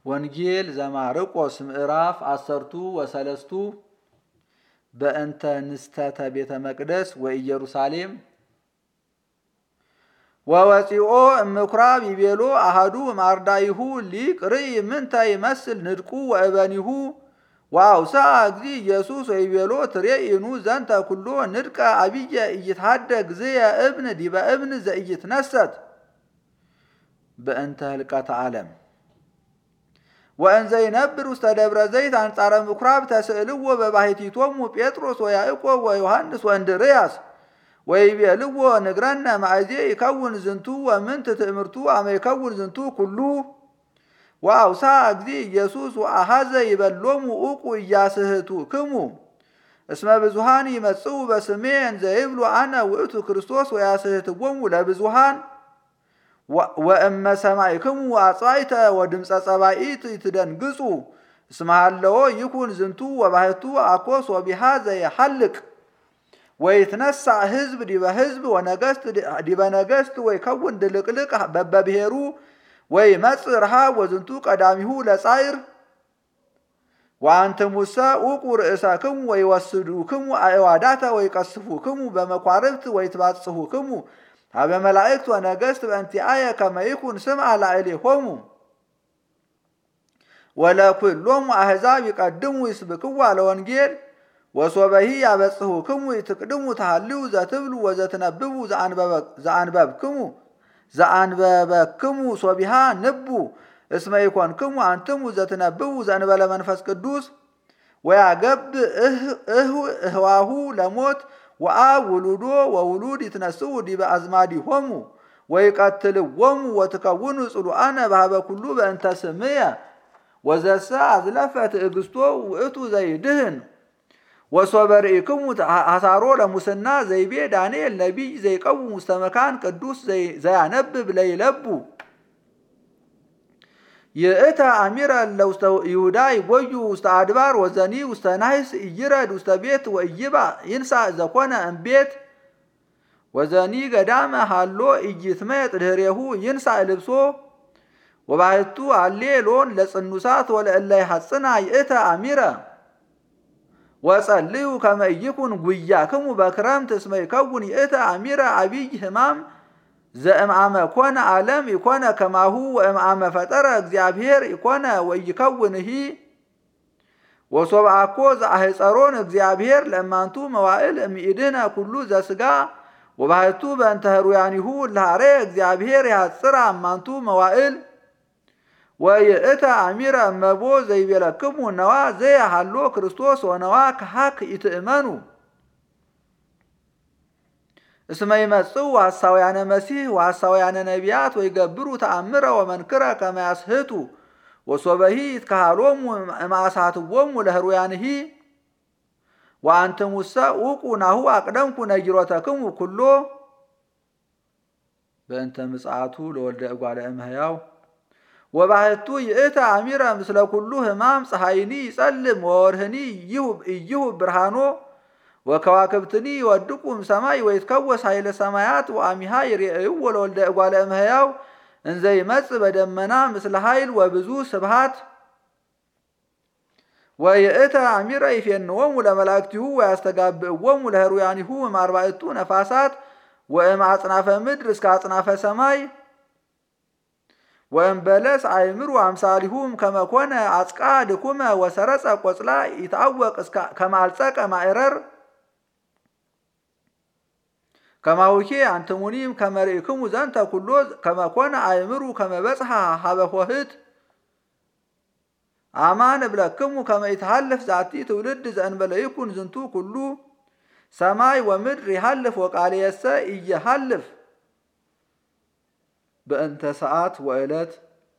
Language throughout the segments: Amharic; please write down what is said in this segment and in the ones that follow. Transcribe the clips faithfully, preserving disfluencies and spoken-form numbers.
ወንጌል ዘማርቆስ ምዕራፍ አሰርቱ ወሰለስቱ በእንተ ንስተተ ቤተ መቅደስ ወኢየሩሳሌም ወወፂኦ እምኩራብ ይቤሎ አሐዱ ማርዳይሁ ሊቅ ርኢ ምንተ ይመስል ንድቁ ወእበኒሁ ዋውሳ እግዚ ኢየሱስ ወይቤሎ ትሬኢኑ ዘንተ ኩሎ ንድቀ አብየ ኢይትሐደግ ዝየ እብን ዲበ እብን ዘኢይትነሰት በእንተ ህልቀተ ዓለም ወእንዘ ይነብር ውስተ ደብረ ዘይት አንጻረ ምኩራብ ተስእልዎ በባሕቲቶሙ ጴጥሮስ ወያዕቆብ ወዮሐንስ ወእንድርያስ ወይቤልዎ ንግረነ ማእዜ ይከውን ዝንቱ ወምንት ትእምርቱ አመ ይከውን ዝንቱ ኩሉ ወአውሳ እግዚ ኢየሱስ ወአሐዘ ይበሎሙ ኡቁ ኢያስሕቱክሙ እስመ ብዙኃን ይመጽኡ በስሜ እንዘ ይብሉ አነ ውእቱ ክርስቶስ ወያስሕትዎሙ ለብዙኃን ወእመ ሰማዕክሙ አጽባዕተ ወድምፀ ጸባኢት ይትደንግጹ እስመ ሀለዎ ይኩን ዝንቱ ወባሕቱ አኮ ሶቢሃ ዘየሐልቅ ወይትነሣ ሕዝብ ዲበ ሕዝብ ወነገሥት ዲበ ነገሥት ወይከውን ድልቅልቅ በበብሔሩ ወይመጽእ ረሃብ ወዝንቱ ቀዳሚሁ ለጻዕር ወአንትሙሰ ኡቁ ርእሰክሙ ወይወስዱክሙ አዕዋዳተ ወይቀስፉክሙ በመኳርብት ወይትባጽሑክሙ ሀበ መላእክት ወነገሥት በእንቲአየ ከመ ይኩን ስምዐ ላዕሌሆሙ ወለኵሎሙ አሕዛብ ይቀድሙ ይስብክዋ ለወንጌል ወሶበሂ ያበጽሑክሙ ይትቅድሙ ተሃልዩ ዘትብሉ ወዘትነብቡ ዘአንበብክሙ ዘአንበበክሙ ሶቢሃ ንቡ እስመ ይኮንክሙ አንትሙ ዘትነብቡ ዘእንበለ መንፈስ ቅዱስ ወያገብ እህዋሁ ለሞት ወአብ ውሉዶ ወውሉድ ይትነስኡ ዲበ አዝማዲሆሙ ወይቀትልዎሙ ወትከውኑ ጽሉአነ በሀበ ኩሉ በእንተ ስምየ ወዘሰ አዝለፈ ትዕግሥቶ ውእቱ ዘይድህን ወሶበ ርኢክሙ ሐሳሮ ለሙስና ዘይቤ ዳንኤል ነቢይ ዘይቀውም ውስተ መካን ቅዱስ ዘያነብብ ለይለቡ ይእተ አሚረ ለውስተ ይሁዳ ይጎዩ ውስተ አድባር ወዘኒ ውስተ ናሕስ ኢይረድ ውስተ ቤት ወኢይባ ይንሣእ ዘኮነ እምቤት ወዘኒ ገዳመ ሃሎ ኢይትመየጥ ድኅሬሁ ይንሣእ ልብሶ ወባሕቱ አሌ ሎን ለጽኑሳት ወለእለ ይሐጽና ይእተ አሚረ ወጸልዩ ከመ ኢይኩን ጉያክሙ በክረምት እስመ ይከውን ይእተ አሚረ አቢይ ሕማም ዘእምአመ ኮነ ዓለም ይኮነ ከማሁ ወእምአመ ፈጠረ እግዚአብሔር ይኮነ ወይከውንሂ ወሶበ አኮ ዘአሕፀሮን እግዚአብሔር ለእማንቱ መዋዕል እምኢድህነ ኩሉ ዘሥጋ ወባሕቱ በእንተ ኅሩያኒሁ ለሐሬ እግዚአብሔር ያጽራ እማንቱ መዋዕል ወይእተ አሚረ እመቦ ዘይቤለክሙ ነዋ ዘየሃሎ ክርስቶስ ወነዋ ከሃክ ይትእመኑ እስመ ይመጽኡ ሐሳውያነ መሲሕ ወሐሳውያነ ነቢያት ወይገብሩ ተአምረ ወመንክረ ከመ ያስሕቱ ወሶበሂ ይትከሃሎሙ እምአሳትዎሙ ለኅሩያንሂ ወአንትሙሰ ኡቁ ናሁ አቅደምኩ ነጊሮተክሙ ኩሎ በእንተ ምጽአቱ ለወልደ እጓለ እመሕያው ወባሕቱ ይእተ አሚረ ምስለ ኩሉ ሕማም ፀሐይኒ ይጸልም ወወርህኒ ኢይሁብ ብርሃኖ ወከዋክብትኒ ይወድቁ እምሰማይ ወይትከወስ ኃይለ ሰማያት ወአሚሃ ይሬእይዎ ለወልደ እጓለ እመሕያው እንዘ ይመጽእ በደመና ምስለ ኃይል ወብዙ ስብሃት ወይእተ አሚረ ይፌንዎሙ ለመላእክቲሁ ወያስተጋብእዎሙ ለኅሩያኒሁ እምአርባዕቱ ነፋሳት ወእምአጽናፈ ምድር እስከ አጽናፈ ሰማይ ወእምበለስ አእምሩ አምሳሊሁም ከመ ኮነ አጽቃ ድኩመ ወሰረጸ ቆጽላ ይትዐወቅ ከመ አልጸቀ ማዕረር ከማውኬ አንትሙኒም ከመ ርኢክሙ ዘንተ ኩሎ ከመ ኮነ አእምሩ ከመ በጽሐ ሀበ ኆኅት አማን እብለክሙ ከመ ይትሐልፍ ዛቲ ትውልድ ዘእንበለ ይኩን ዝንቱ ኩሉ ሰማይ ወምድር ይሐልፍ ወቃልየሰ ኢይሐልፍ በእንተ ሰዓት ወዕለት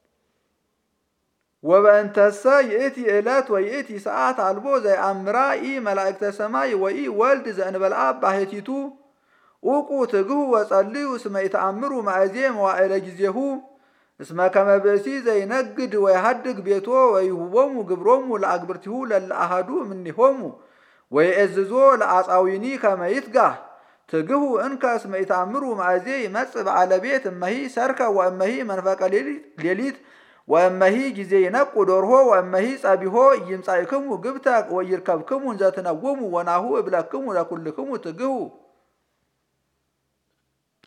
ወበእንተሰ ይእቲ ዕለት ወይእቲ ሰዓት አልቦ ዘይአምራ ኢ መላእክተ ሰማይ ወኢ ወልድ ዘእንበለ አብ ባሕቲቱ ኡቁ ትግሁ ወጸልዩ እስመ ይተአምሩ ማእዜ መዋዕለ ጊዜሁ እስመ ከመ ብእሲ ዘይነግድ ወይሐድግ ቤቶ ወይሁቦሙ ግብሮሙ ለአግብርቲሁ ለለ አሐዱ እምኔሆሙ ወይእዝዞ ለአጻዊኒ ከመ ይትጋህ ትግሁ እንከ እስመ ይተአምሩ ማእዜ ይመጽእ በዓለ ቤት እመሂ ሰርከ ወእመሂ መንፈቀ ሌሊት ወእመሂ ጊዜ ይነቁ ዶርሆ ወእመሂ ጸቢሆ ይምጻእክሙ ግብተ ወይርከብክሙ እንዘ ትነውሙ ወናሁ እብለክሙ ለኩልክሙ ትግሁ